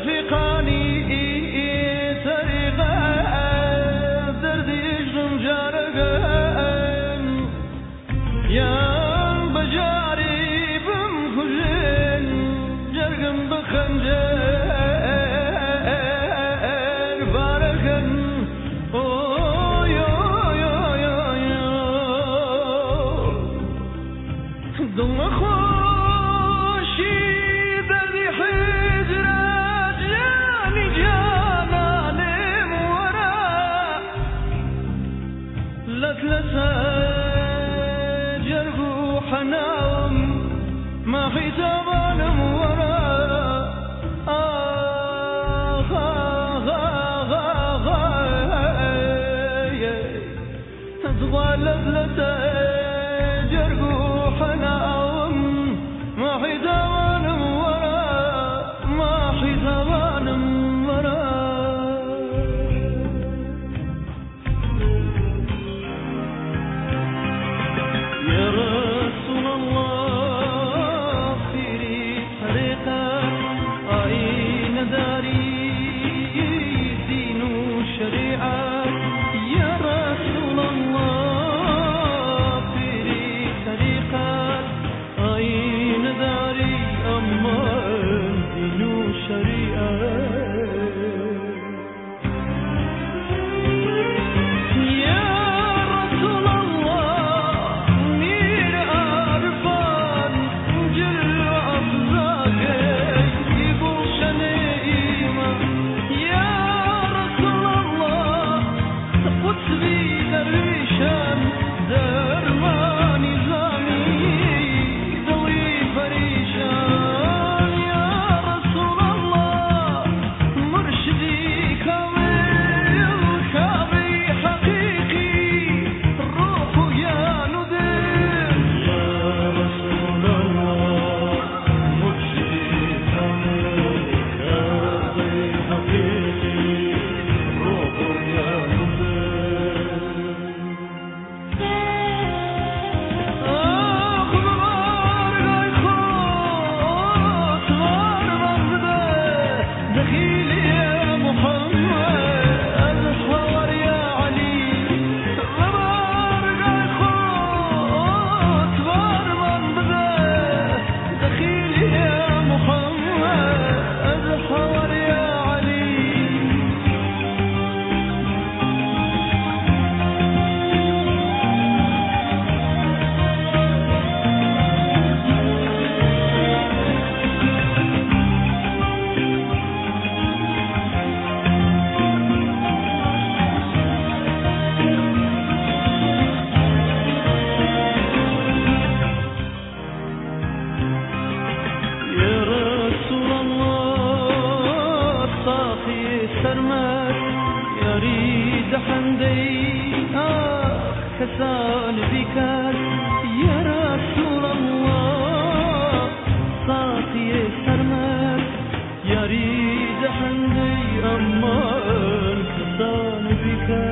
رفيقاني طريقة دردي يجرم جارقان يا بجاري بمخجن جرقم بخنجر باركن دم خوشي دردي حجرات جاني جاناني مورا لتلسى جرقو حناوم ما حسابان مورا لتلسى جرقو حناوم ما حسابان مورا ما حسابان مورا يا رسول الله سيري طريقك أين داري دين وشريعة يا رسول الله سيري طريقك أين داري أمان دين وشريعة يا رسول الله مير عرفان جل أفزاك يقول شنيمة يا رسول الله قدسي درويشان درمان نظامي ضوي فريشان يا رسول الله مرشدي كامل كامل حقيقي الروح يا نذير يا رسول الله مرشدي كامل كامل حقيقي الروح يا نذير دخيل يا محمد الحوار يا علي ربارك خوت بارمان بدا دخيل يا محمد الحوار يا علي يا رسول الله صافي سرمك يريد حمدي كسان بكاس يا رسول الله صافي سرمك يريد حمدي أمان كسان بكاس